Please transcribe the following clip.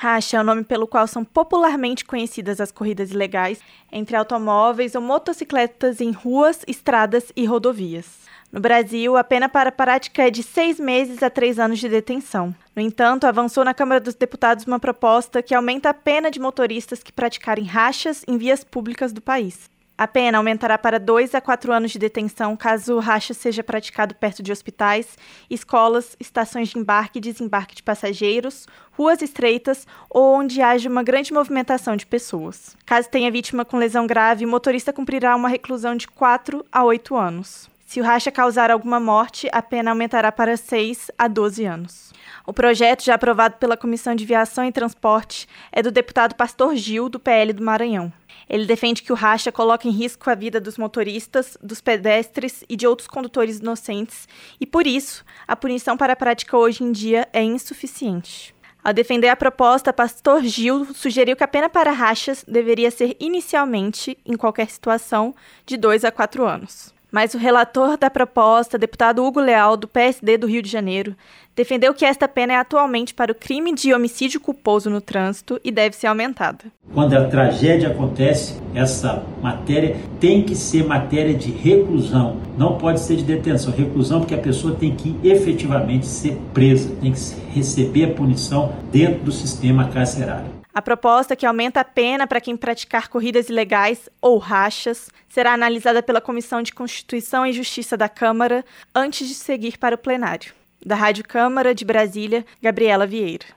Racha é o nome pelo qual são popularmente conhecidas as corridas ilegais entre automóveis ou motocicletas em ruas, estradas e rodovias. No Brasil, a pena para a prática é de 6 meses a 3 anos de detenção. No entanto, avançou na Câmara dos Deputados uma proposta que aumenta a pena de motoristas que praticarem rachas em vias públicas do país. A pena aumentará para 2 a 4 anos de detenção caso o racha seja praticado perto de hospitais, escolas, estações de embarque e desembarque de passageiros, ruas estreitas ou onde haja uma grande movimentação de pessoas. Caso tenha vítima com lesão grave, o motorista cumprirá uma reclusão de 4 a 8 anos. Se o racha causar alguma morte, a pena aumentará para 6 a 12 anos. O projeto, já aprovado pela Comissão de Viação e Transporte, é do deputado Pastor Gil, do PL do Maranhão. Ele defende que o racha coloca em risco a vida dos motoristas, dos pedestres e de outros condutores inocentes e, por isso, a punição para a prática hoje em dia é insuficiente. Ao defender a proposta, Pastor Gil sugeriu que a pena para rachas deveria ser inicialmente, em qualquer situação, de 2 a 4 anos. Mas o relator da proposta, deputado Hugo Leal, do PSD do Rio de Janeiro, defendeu que esta pena é atualmente para o crime de homicídio culposo no trânsito e deve ser aumentada. Quando a tragédia acontece, essa matéria tem que ser matéria de reclusão, não pode ser de detenção. Reclusão porque a pessoa tem que efetivamente ser presa, tem que receber a punição dentro do sistema carcerário. A proposta, que aumenta a pena para quem praticar corridas ilegais ou rachas, será analisada pela Comissão de Constituição e Justiça da Câmara antes de seguir para o plenário. Da Rádio Câmara de Brasília, Gabriela Vieira.